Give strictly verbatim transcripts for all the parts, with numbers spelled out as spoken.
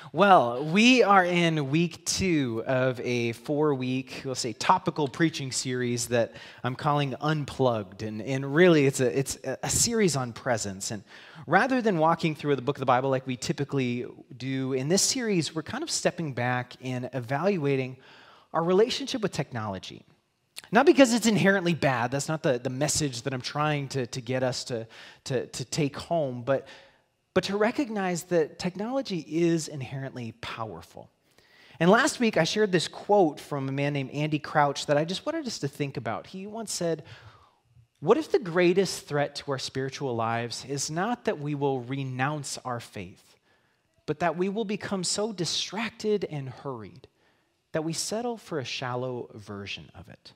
Well, we are in week two of a four-week, we'll say, topical preaching series that I'm calling Unplugged. And, and really, it's a, it's a series on presence. And rather than walking through the book of the Bible like we typically do, in this series, we're kind of stepping back and evaluating our relationship with technology. Not because it's inherently bad. That's not the, the message that I'm trying to, to get us to, to, to take home, but but to recognize that technology is inherently powerful. And last week, I shared this quote from a man named Andy Crouch that I just wanted us to think about. He once said, "What if the greatest threat to our spiritual lives is not that we will renounce our faith, but that we will become so distracted and hurried that we settle for a shallow version of it?"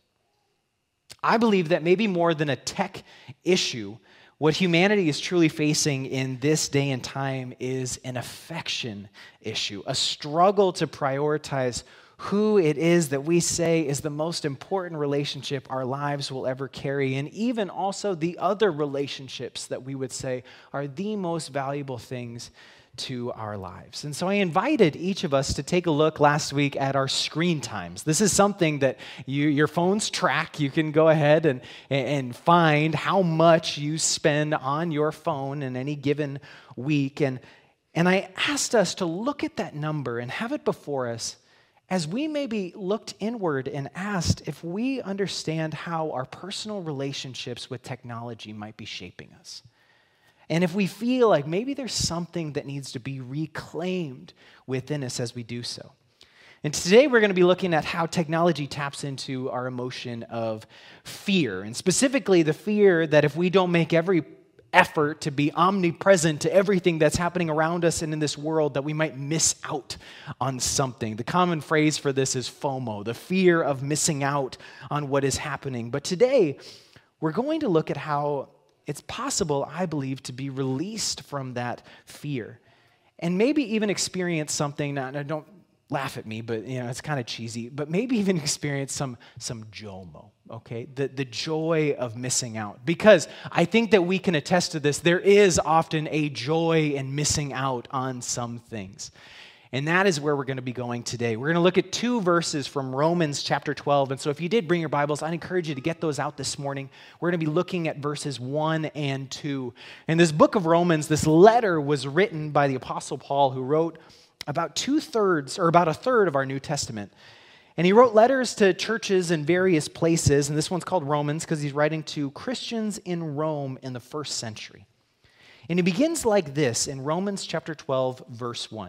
I believe that maybe more than a tech issue, what humanity is truly facing in this day and time is an affection issue, a struggle to prioritize who it is that we say is the most important relationship our lives will ever carry, and even also the other relationships that we would say are the most valuable things to our lives. And so I invited each of us to take a look last week at our screen times. This is something that you, your phones track. You can go ahead and, and find how much you spend on your phone in any given week. And, and I asked us to look at that number and have it before us as we maybe looked inward and asked if we understand how our personal relationships with technology might be shaping us. And if we feel like maybe there's something that needs to be reclaimed within us as we do so. And today we're going to be looking at how technology taps into our emotion of fear, and specifically the fear that if we don't make every effort to be omnipresent to everything that's happening around us and in this world, that we might miss out on something. The common phrase for this is FOMO, the fear of missing out on what is happening. But today we're going to look at how it's possible, I believe, to be released from that fear and maybe even experience something. Now, now don't laugh at me, but you know it's kind of cheesy, but maybe even experience some some JOMO, okay? The, the joy of missing out. Because I think that we can attest to this. There is often a joy in missing out on some things. And that is where we're going to be going today. We're going to look at two verses from Romans chapter twelve. And so if you did bring your Bibles, I'd encourage you to get those out this morning. We're going to be looking at verses one and two. In this book of Romans, this letter was written by the Apostle Paul, who wrote about two-thirds, or about a third of our New Testament. And he wrote letters to churches in various places, and this one's called Romans because he's writing to Christians in Rome in the first century. And he begins like this in Romans chapter twelve, verse one.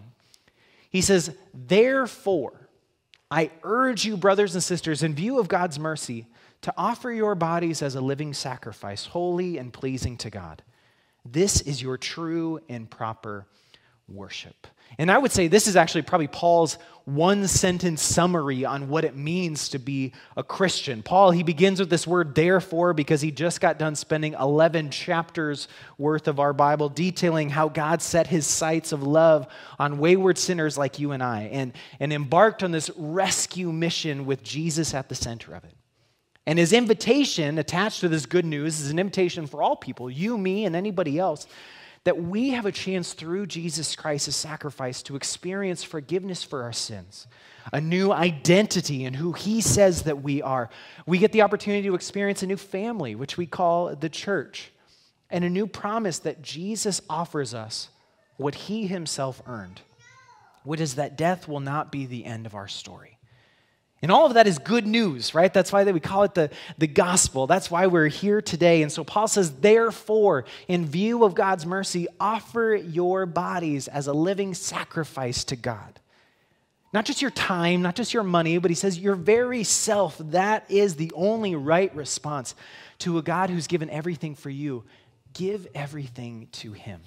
He says, "Therefore, I urge you, brothers and sisters, in view of God's mercy, to offer your bodies as a living sacrifice, holy and pleasing to God. This is your true and proper worship." And I would say this is actually probably Paul's one-sentence summary on what it means to be a Christian. Paul, he begins with this word therefore because he just got done spending eleven chapters worth of our Bible detailing how God set his sights of love on wayward sinners like you and I, and, and embarked on this rescue mission with Jesus at the center of it. And his invitation attached to this good news is an invitation for all people, you, me, and anybody else, that we have a chance through Jesus Christ's sacrifice to experience forgiveness for our sins, a new identity in who he says that we are. We get the opportunity to experience a new family, which we call the church, and a new promise that Jesus offers us what he himself earned, which is that death will not be the end of our story. And all of that is good news, right? That's why we call it the, the gospel. That's why we're here today. And so Paul says, therefore, in view of God's mercy, offer your bodies as a living sacrifice to God. Not just your time, not just your money, but he says your very self. That is the only right response to a God who's given everything for you. Give everything to him.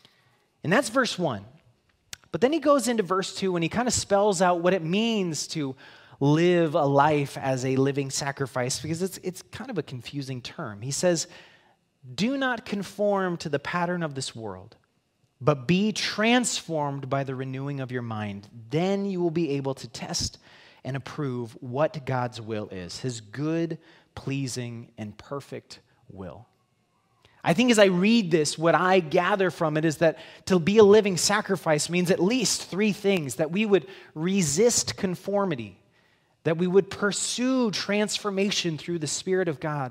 And that's verse one. But then he goes into verse two and he kind of spells out what it means to live a life as a living sacrifice, because it's it's kind of a confusing term. He says, "Do not conform to the pattern of this world, but be transformed by the renewing of your mind. Then you will be able to test and approve what God's will is, his good, pleasing, and perfect will." I think as I read this, what I gather from it is that to be a living sacrifice means at least three things: that we would resist conformity, that we would pursue transformation through the Spirit of God,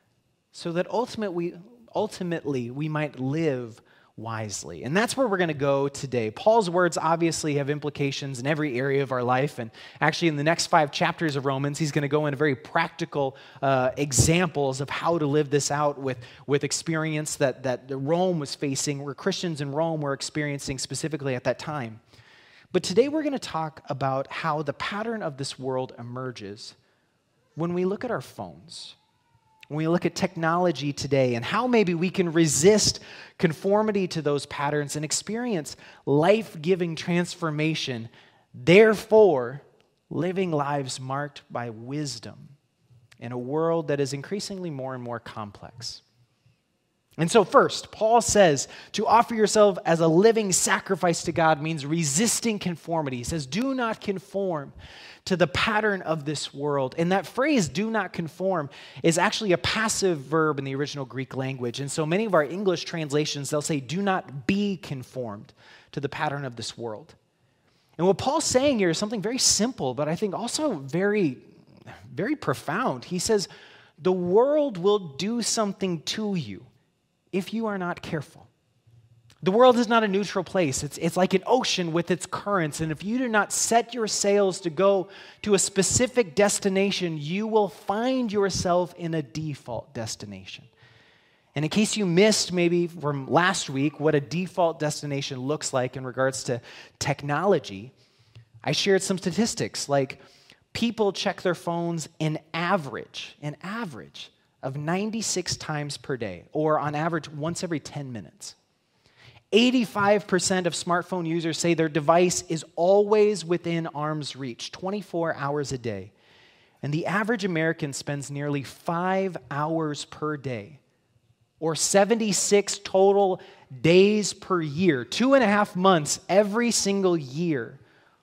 so that ultimately, ultimately we might live wisely. And that's where we're going to go today. Paul's words obviously have implications in every area of our life. And actually in the next five chapters of Romans, he's going to go into very practical uh, examples of how to live this out with, with experience that, that Rome was facing, or Christians in Rome were experiencing specifically at that time. But today we're going to talk about how the pattern of this world emerges when we look at our phones, when we look at technology today, and how maybe we can resist conformity to those patterns and experience life-giving transformation, therefore living lives marked by wisdom in a world that is increasingly more and more complex. And so first, Paul says to offer yourself as a living sacrifice to God means resisting conformity. He says, do not conform to the pattern of this world. And that phrase, do not conform, is actually a passive verb in the original Greek language. And so many of our English translations, they'll say, do not be conformed to the pattern of this world. And what Paul's saying here is something very simple, but I think also very, very profound. He says, the world will do something to you if you are not careful. The world is not a neutral place. It's, it's like an ocean with its currents. And if you do not set your sails to go to a specific destination, you will find yourself in a default destination. And in case you missed maybe from last week what a default destination looks like in regards to technology, I shared some statistics like people check their phones an average, an average of ninety-six times per day, or on average once every ten minutes. eighty-five percent of smartphone users say their device is always within arm's reach, twenty-four hours a day. And the average American spends nearly five hours per day, or seventy-six total days per year, two and a half months every single year,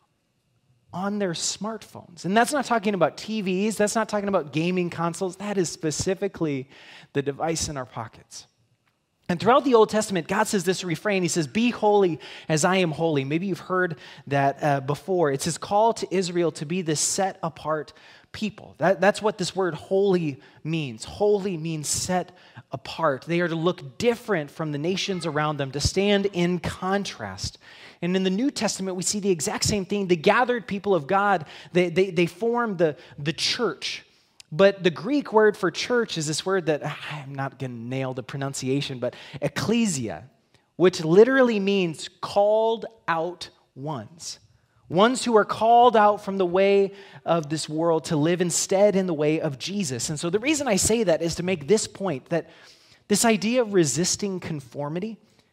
on their smartphones. And that's not talking about T Vs, that's not talking about gaming consoles, that is specifically the device in our pockets. And throughout the Old Testament, God says this refrain. He says, be holy as I am holy. Maybe you've heard that uh, before. It's his call to Israel to be this set-apart people. That, that's what this word holy means. Holy means set apart. They are to look different from the nations around them, to stand in contrast. And in the New Testament, we see the exact same thing. The gathered people of God, they, they, they form the, the church. But the Greek word for church is this word that I'm not going to nail the pronunciation, but ecclesia, which literally means called out ones. Ones who are called out from the way of this world to live instead in the way of Jesus. And so the reason I say that is to make this point, that this idea of resisting conformity,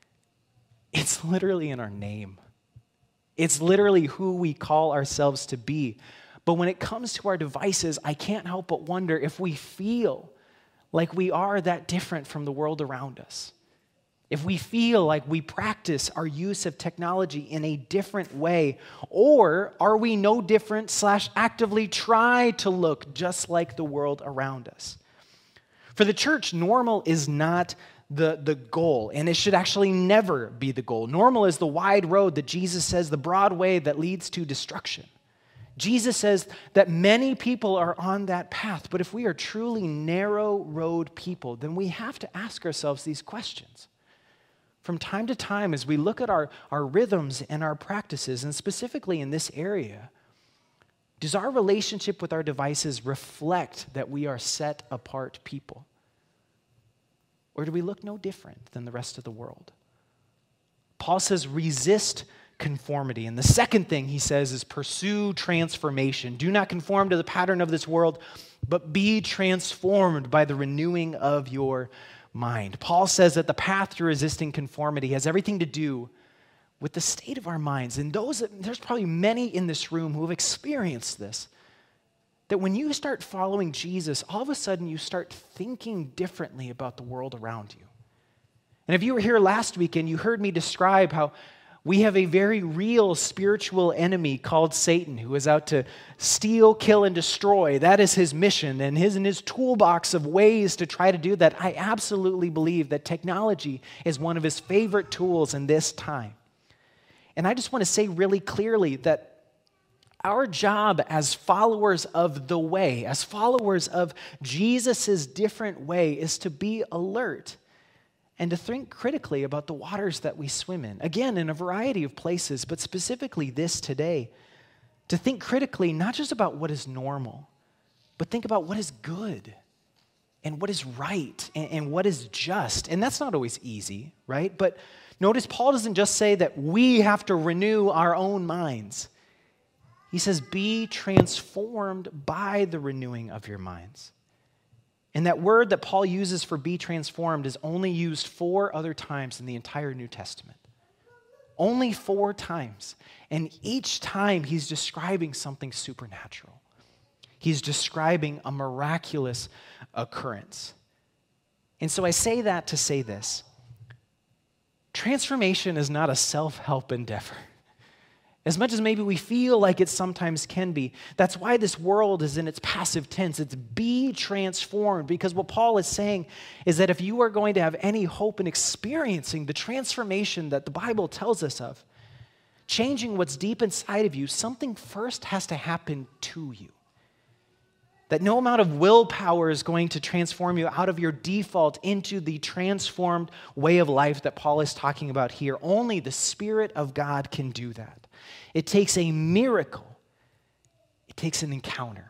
it's literally in our name. It's literally who we call ourselves to be. But when it comes to our devices, I can't help but wonder if we feel like we are that different from the world around us. If we feel like we practice our use of technology in a different way, or are we no different slash actively try to look just like the world around us? For the church, normal is not the, the goal, and it should actually never be the goal. Normal is the wide road that Jesus says, the broad way that leads to destruction. Jesus says that many people are on that path, but if we are truly narrow road people, then we have to ask ourselves these questions. From time to time, as we look at our, our rhythms and our practices, and specifically in this area, does our relationship with our devices reflect that we are set apart people? Or do we look no different than the rest of the world? Paul says, resist conformity. And the second thing he says is pursue transformation. Do not conform to the pattern of this world, but be transformed by the renewing of your mind. Paul says that the path to resisting conformity has everything to do with the state of our minds. And those, there's probably many in this room who have experienced this, that when you start following Jesus, all of a sudden you start thinking differently about the world around you. And if you were here last weekend, you heard me describe how We have a very real spiritual enemy called Satan who is out to steal, kill, and destroy. That is his mission, and his in his toolbox of ways to try to do that. I absolutely believe that technology is one of his favorite tools in this time. And I just want to say really clearly that our job as followers of the way, as followers of Jesus' different way, is to be alert and to think critically about the waters that we swim in. Again, in a variety of places, but specifically this today. To think critically, not just about what is normal, but think about what is good and what is right and, and what is just. And that's not always easy, right? But notice Paul doesn't just say that we have to renew our own minds. He says, be transformed by the renewing of your minds. And that word that Paul uses for be transformed is only used four other times in the entire New Testament. Only four times. And each time he's describing something supernatural. He's describing a miraculous occurrence. And so I say that to say this. Transformation is not a self-help endeavor. As much as maybe we feel like it sometimes can be. That's why this world is in its passive tense. It's be transformed, because what Paul is saying is that if you are going to have any hope in experiencing the transformation that the Bible tells us of, changing what's deep inside of you, something first has to happen to you. That no amount of willpower is going to transform you out of your default into the transformed way of life that Paul is talking about here. Only the Spirit of God can do that. It takes a miracle. It takes an encounter.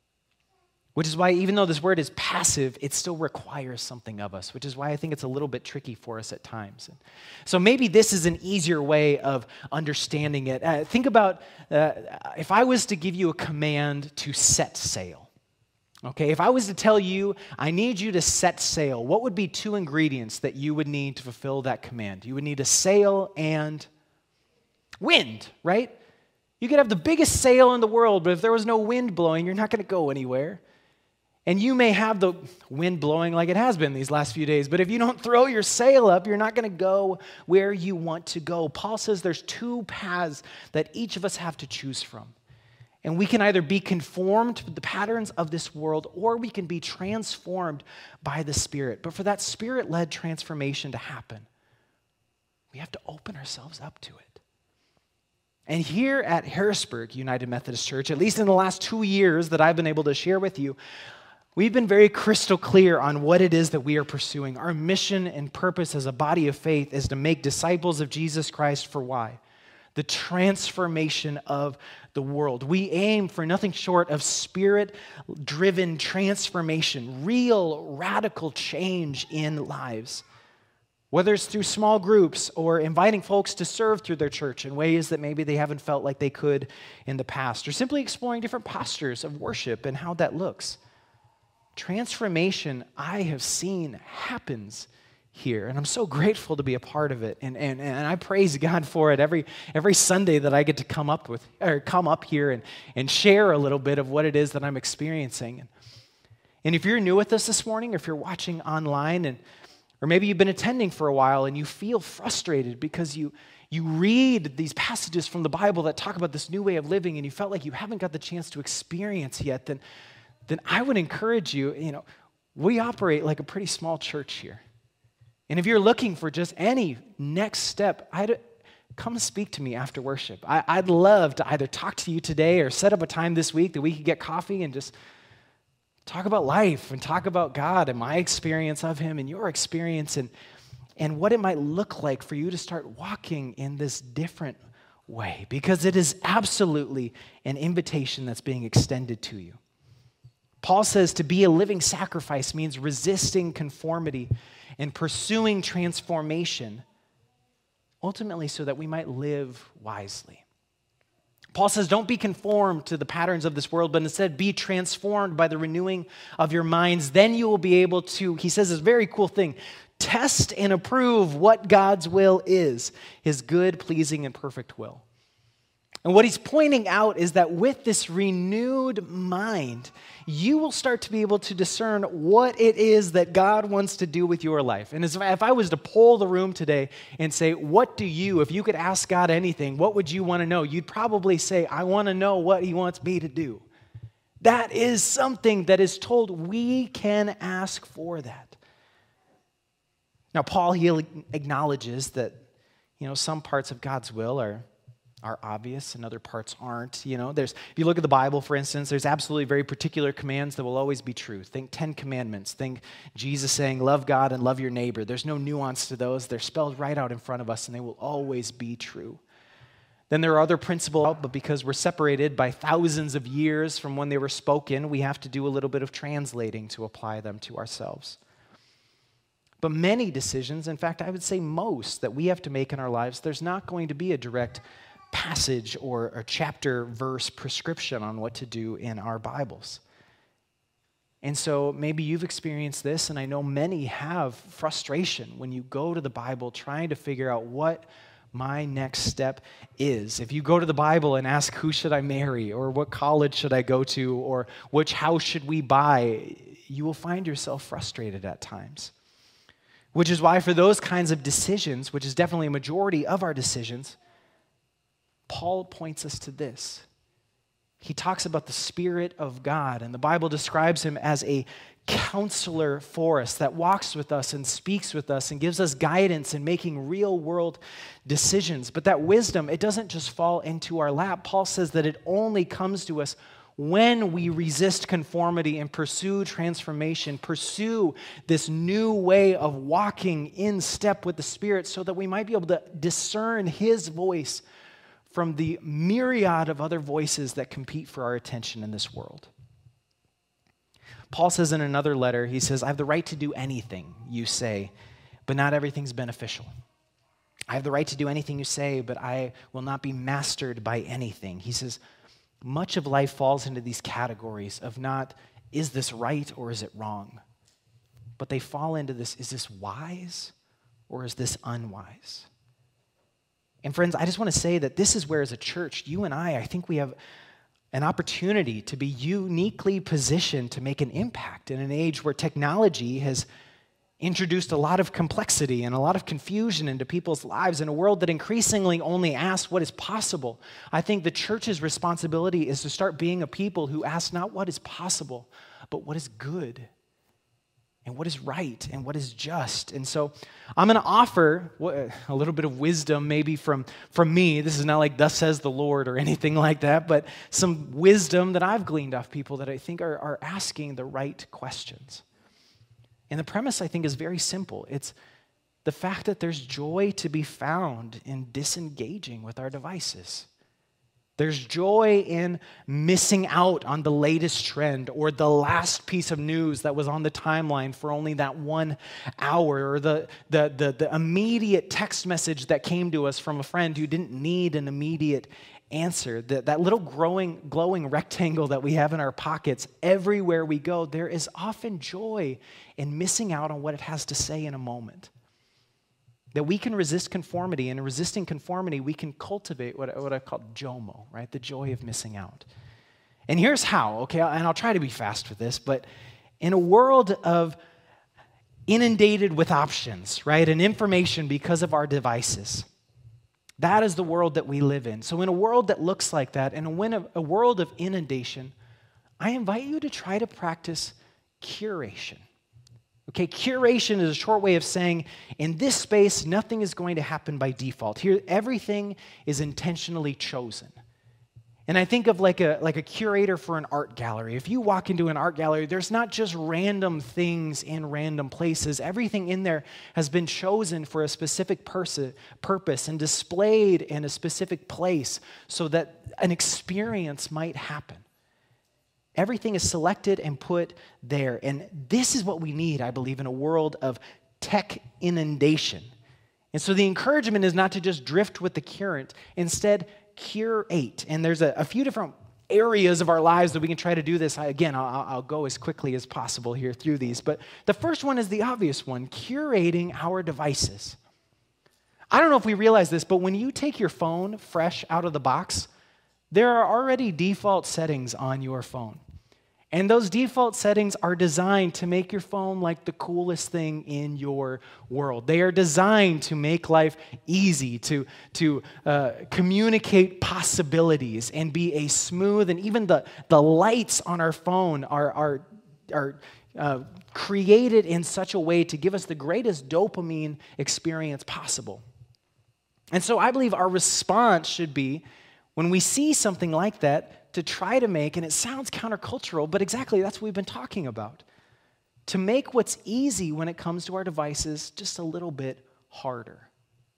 Which is why, even though this word is passive, it still requires something of us, which is why I think it's a little bit tricky for us at times. So maybe this is an easier way of understanding it. Uh, think about uh, if I was to give you a command to set sail. Okay, if I was to tell you, I need you to set sail, what would be two ingredients that you would need to fulfill that command? You would need a sail and wind, right? You could have the biggest sail in the world, but if there was no wind blowing, you're not going to go anywhere. And you may have the wind blowing like it has been these last few days, but if you don't throw your sail up, you're not going to go where you want to go. Paul says there's two paths that each of us have to choose from. And we can either be conformed to the patterns of this world, or we can be transformed by the Spirit. But for that Spirit-led transformation to happen, we have to open ourselves up to it. And here at Harrisburg United Methodist Church, at least in the last two years that I've been able to share with you, we've been very crystal clear on what it is that we are pursuing. Our mission and purpose as a body of faith is to make disciples of Jesus Christ for why? The transformation of the world. We aim for nothing short of Spirit-driven transformation, real, radical change in lives. Whether it's through small groups or inviting folks to serve through their church in ways that maybe they haven't felt like they could in the past, or simply exploring different postures of worship and how that looks. Transformation, I have seen, happens here, and I'm so grateful to be a part of it, and and, and I praise God for it every every Sunday that I get to come up with or come up here and, and share a little bit of what it is that I'm experiencing. And, and if you're new with us this morning, or if you're watching online, and or maybe you've been attending for a while and you feel frustrated because you you read these passages from the Bible that talk about this new way of living, and you felt like you haven't got the chance to experience yet, then then I would encourage you, you know, we operate like a pretty small church here. And if you're looking for just any next step, I'd come speak to me after worship. I, I'd love to either talk to you today or set up a time this week that we could get coffee and just talk about life and talk about God and my experience of Him and your experience, and, and what it might look like for you to start walking in this different way, because it is absolutely an invitation that's being extended to you. Paul says to be a living sacrifice means resisting conformity and pursuing transformation, ultimately so that we might live wisely. Paul says, don't be conformed to the patterns of this world, but instead be transformed by the renewing of your minds. Then you will be able to, he says this very cool thing, test and approve what God's will is, His good, pleasing, and perfect will. And what he's pointing out is that with this renewed mind, you will start to be able to discern what it is that God wants to do with your life. And as if I was to poll the room today and say, what do you, if you could ask God anything, what would you want to know? You'd probably say, I want to know what he wants me to do. That is something that is told we can ask for that. Now, Paul, he acknowledges that, you know, some parts of God's will are are obvious and other parts aren't. You know, there's, if you look at the Bible, for instance, there's absolutely very particular commands that will always be true. Think Ten Commandments. Think Jesus saying, love God and love your neighbor. There's no nuance to those. They're spelled right out in front of us, and they will always be true. Then there are other principles, but because we're separated by thousands of years from when they were spoken, we have to do a little bit of translating to apply them to ourselves. But many decisions, in fact, I would say most, that we have to make in our lives, there's not going to be a direct passage or a chapter verse prescription on what to do in our Bibles. And so maybe you've experienced this, and I know many have frustration when you go to the Bible trying to figure out what my next step is. If you go to the Bible and ask, who should I marry, or what college should I go to, or which house should we buy, you will find yourself frustrated at times. Which is why for those kinds of decisions, which is definitely a majority of our decisions, Paul points us to this. He talks about the Spirit of God, and the Bible describes him as a counselor for us that walks with us and speaks with us and gives us guidance in making real-world decisions. But that wisdom, it doesn't just fall into our lap. Paul says that it only comes to us when we resist conformity and pursue transformation, pursue this new way of walking in step with the Spirit so that we might be able to discern his voice from the myriad of other voices that compete for our attention in this world. Paul says in another letter, he says, I have the right to do anything you say, but not everything's beneficial. I have the right to do anything you say, but I will not be mastered by anything. He says, much of life falls into these categories of not, is this right or is it wrong? But they fall into this, is this wise or is this unwise? And friends, I just want to say that this is where as a church, you and I, I think we have an opportunity to be uniquely positioned to make an impact in an age where technology has introduced a lot of complexity and a lot of confusion into people's lives in a world that increasingly only asks what is possible. I think the church's responsibility is to start being a people who ask not what is possible, but what is good and what is right and what is just. And so I'm going to offer a little bit of wisdom maybe from, from me. This is not like thus says the Lord or anything like that, but some wisdom that I've gleaned off people that I think are, are asking the right questions. And the premise, I think, is very simple. It's the fact that there's joy to be found in disengaging with our devices. There's joy in missing out on the latest trend or the last piece of news that was on the timeline for only that one hour, or the, the, the, the immediate text message that came to us from a friend who didn't need an immediate answer. That, that little growing, glowing rectangle that we have in our pockets, everywhere we go, there is often joy in missing out on what it has to say in a moment. That we can resist conformity, and in resisting conformity, we can cultivate what, what I call JOMO, right? The joy of missing out. And here's how, okay? And I'll try to be fast with this, but in a world of inundated with options, right, and information because of our devices, that is the world that we live in. So in a world that looks like that, and in a, a world of inundation, I invite you to try to practice curation. Okay, curation is a short way of saying, in this space, nothing is going to happen by default. Here, everything is intentionally chosen. And I think of like a, like a curator for an art gallery. If you walk into an art gallery, there's not just random things in random places. Everything in there has been chosen for a specific pers- purpose and displayed in a specific place so that an experience might happen. Everything is selected and put there. And this is what we need, I believe, in a world of tech inundation. And so the encouragement is not to just drift with the current. Instead, curate. And there's a, a few different areas of our lives that we can try to do this. I, again, I'll, I'll go as quickly as possible here through these. But the first one is the obvious one, curating our devices. I don't know if we realize this, but when you take your phone fresh out of the box, There are already default settings on your phone. And those default settings are designed to make your phone like the coolest thing in your world. They are designed to make life easy, to, to uh, communicate possibilities and be a smooth, and even the, the lights on our phone are, are, are uh, created in such a way to give us the greatest dopamine experience possible. And so I believe our response should be, when we see something like that, to try to make, and it sounds countercultural, but exactly that's what we've been talking about, to make what's easy when it comes to our devices just a little bit harder.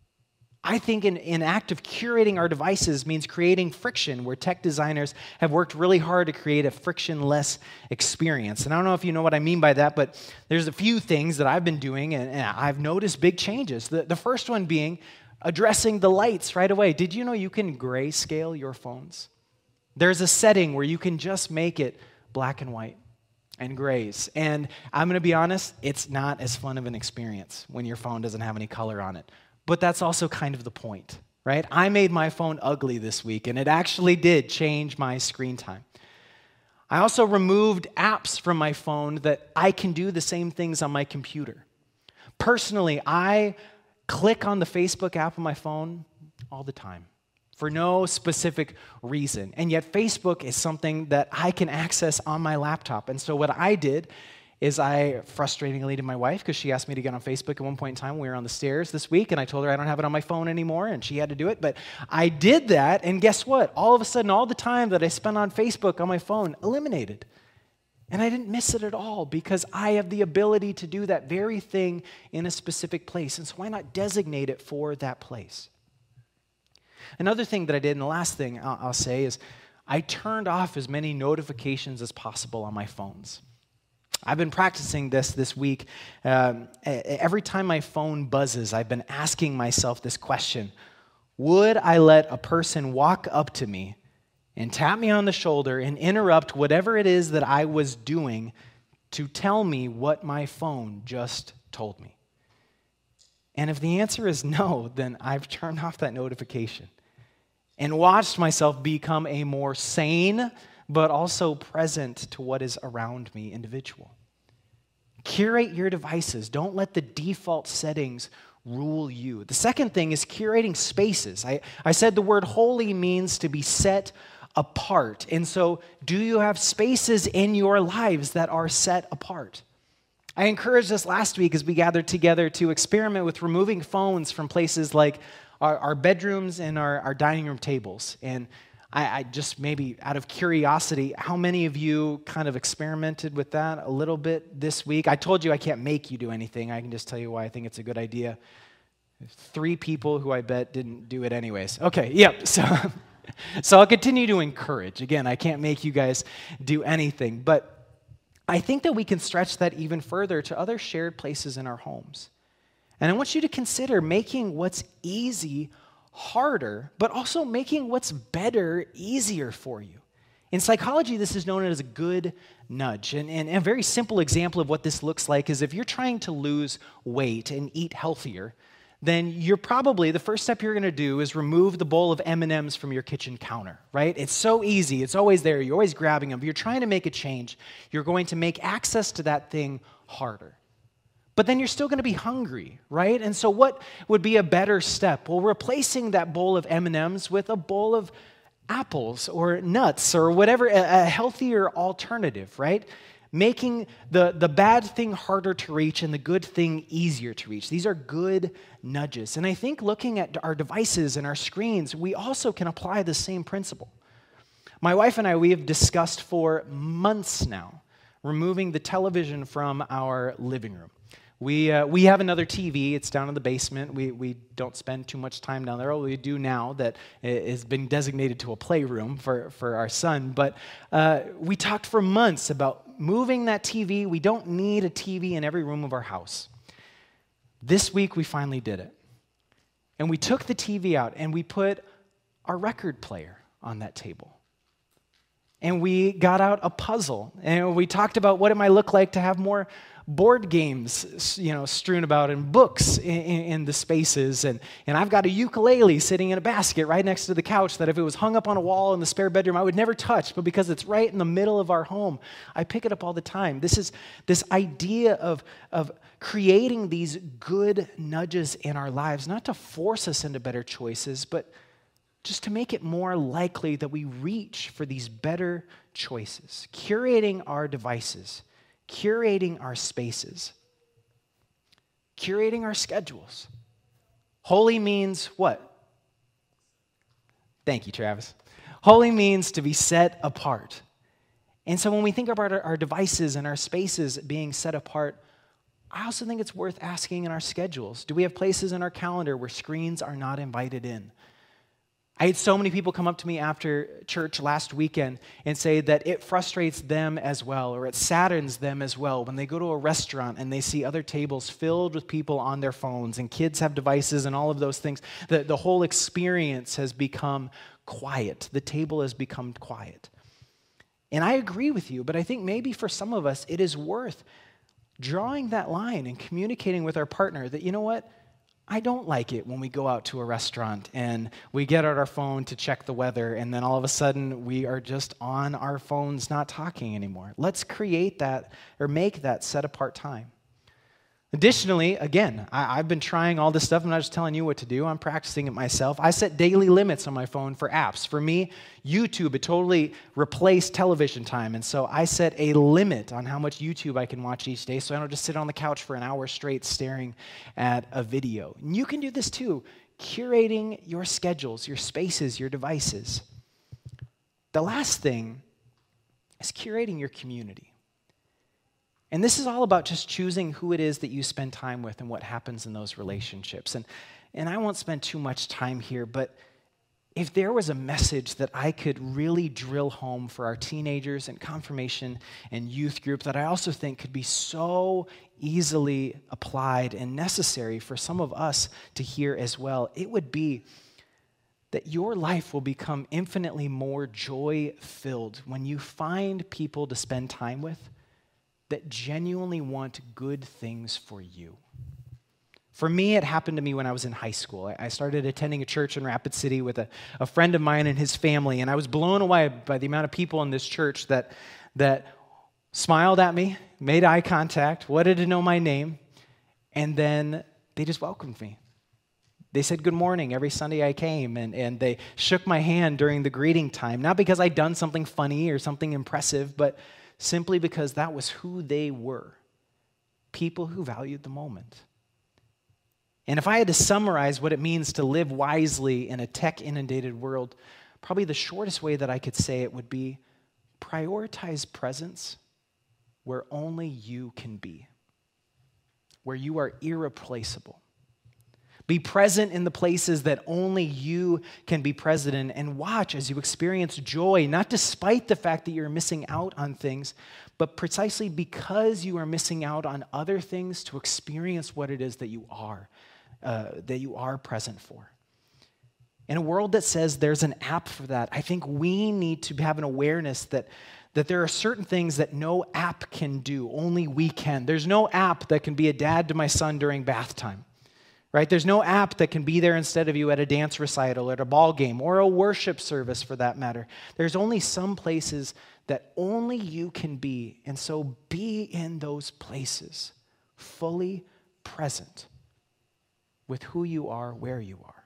I think an, an act of curating our devices means creating friction, where tech designers have worked really hard to create a frictionless experience. And I don't know if you know what I mean by that, but there's a few things that I've been doing, and, and I've noticed big changes. The, the first one being addressing the lights right away. Did you know you can grayscale your phones? There's a setting where you can just make it black and white and grays. And I'm going to be honest, it's not as fun of an experience when your phone doesn't have any color on it. But that's also kind of the point, right? I made my phone ugly this week, and it actually did change my screen time. I also removed apps from my phone that I can do the same things on my computer. Personally, I click on the Facebook app on my phone all the time, for no specific reason. And yet Facebook is something that I can access on my laptop. And so what I did is I frustratingly to my wife, because she asked me to get on Facebook at one point in time when we were on the stairs this week, and I told her I don't have it on my phone anymore, and she had to do it. But I did that, and guess what? All of a sudden, all the time that I spent on Facebook on my phone eliminated. And I didn't miss it at all, because I have the ability to do that very thing in a specific place. And so why not designate it for that place? Another thing that I did, and the last thing I'll, I'll say, is I turned off as many notifications as possible on my phones. I've been practicing this this week. Um, every time my phone buzzes, I've been asking myself this question: would I let a person walk up to me and tap me on the shoulder and interrupt whatever it is that I was doing to tell me what my phone just told me? And if the answer is no, then I've turned off that notification and watched myself become a more sane, but also present to what is around me individual. Curate your devices. Don't let the default settings rule you. The second thing is curating spaces. I, I said the word holy means to be set apart. And so, do you have spaces in your lives that are set apart? I encouraged us last week as we gathered together to experiment with removing phones from places like our, our bedrooms and our, our dining room tables. And I, I just maybe out of curiosity, how many of you kind of experimented with that a little bit this week? I told you I can't make you do anything. I can just tell you why I think it's a good idea. Three people who I bet didn't do it anyways. Okay, yep. So, so I'll continue to encourage. Again, I can't make you guys do anything, but I think that we can stretch that even further to other shared places in our homes. And I want you to consider making what's easy harder, but also making what's better easier for you. In psychology, this is known as a good nudge. And, and a very simple example of what this looks like is if you're trying to lose weight and eat healthier, then you're probably, the first step you're going to do is remove the bowl of M and M's from your kitchen counter, right? It's so easy. It's always there. You're always grabbing them. If you're trying to make a change, you're going to make access to that thing harder. But then you're still going to be hungry, right? And so what would be a better step? Well, replacing that bowl of M and M's with a bowl of apples or nuts or whatever, a, a healthier alternative, right? Making the, the bad thing harder to reach and the good thing easier to reach. These are good nudges. And I think looking at our devices and our screens, we also can apply the same principle. My wife and I, we have discussed for months now removing the television from our living room. We uh, we have another T V. It's down in the basement. We we don't spend too much time down there. All we do now that has been designated to a playroom for, for our son. But uh, we talked for months about moving that T V. We don't need a T V in every room of our house. This week we finally did it. And we took the T V out and we put our record player on that table. And we got out a puzzle. And we talked about what it might look like to have more board games, you know, strewn about and books in, in, in the spaces. And, and I've got a ukulele sitting in a basket right next to the couch that if it was hung up on a wall in the spare bedroom, I would never touch. But because it's right in the middle of our home, I pick it up all the time. This is this idea of, of creating these good nudges in our lives, not to force us into better choices, but just to make it more likely that we reach for these better choices. Curating our devices, curating our spaces, curating our schedules. Holy means what? Thank you, Travis. Holy means to be set apart. And so when we think about our, our devices and our spaces being set apart, I also think it's worth asking in our schedules. Do we have places in our calendar where screens are not invited in? I had so many people come up to me after church last weekend and say that it frustrates them as well, or it saddens them as well when they go to a restaurant and they see other tables filled with people on their phones and kids have devices and all of those things. The, the whole experience has become quiet. The table has become quiet. And I agree with you, but I think maybe for some of us it is worth drawing that line and communicating with our partner that, you know what, I don't like it when we go out to a restaurant and we get out our phone to check the weather and then all of a sudden we are just on our phones not talking anymore. Let's create that or make that set apart time. Additionally, again, I, I've been trying all this stuff. I'm not just telling you what to do. I'm practicing it myself. I set daily limits on my phone for apps. For me, YouTube, it totally replaced television time. And so I set a limit on how much YouTube I can watch each day so I don't just sit on the couch for an hour straight staring at a video. And you can do this too, curating your schedules, your spaces, your devices. The last thing is curating your community. And this is all about just choosing who it is that you spend time with and what happens in those relationships. And, and I won't spend too much time here, but if there was a message that I could really drill home for our teenagers and confirmation and youth group that I also think could be so easily applied and necessary for some of us to hear as well, it would be that your life will become infinitely more joy-filled when you find people to spend time with that genuinely want good things for you. For me, it happened to me when I was in high school. I started attending a church in Rapid City with a, a friend of mine and his family, and I was blown away by the amount of people in this church that, that smiled at me, made eye contact, wanted to know my name, and then they just welcomed me. They said good morning every Sunday I came, and, and they shook my hand during the greeting time, not because I'd done something funny or something impressive, but simply because that was who they were, people who valued the moment. And if I had to summarize what it means to live wisely in a tech-inundated world, probably the shortest way that I could say it would be prioritize presence where only you can be, where you are irreplaceable. Be present in the places that only you can be present in, and watch as you experience joy, not despite the fact that you're missing out on things, but precisely because you are missing out on other things to experience what it is that you are, uh, that you are present for. In a world that says there's an app for that, I think we need to have an awareness that that there are certain things that no app can do, only we can. There's no app that can be a dad to my son during bath time. Right? There's no app that can be there instead of you at a dance recital, at a ball game, or a worship service for that matter. There's only some places that only you can be, and so be in those places, fully present with who you are, where you are.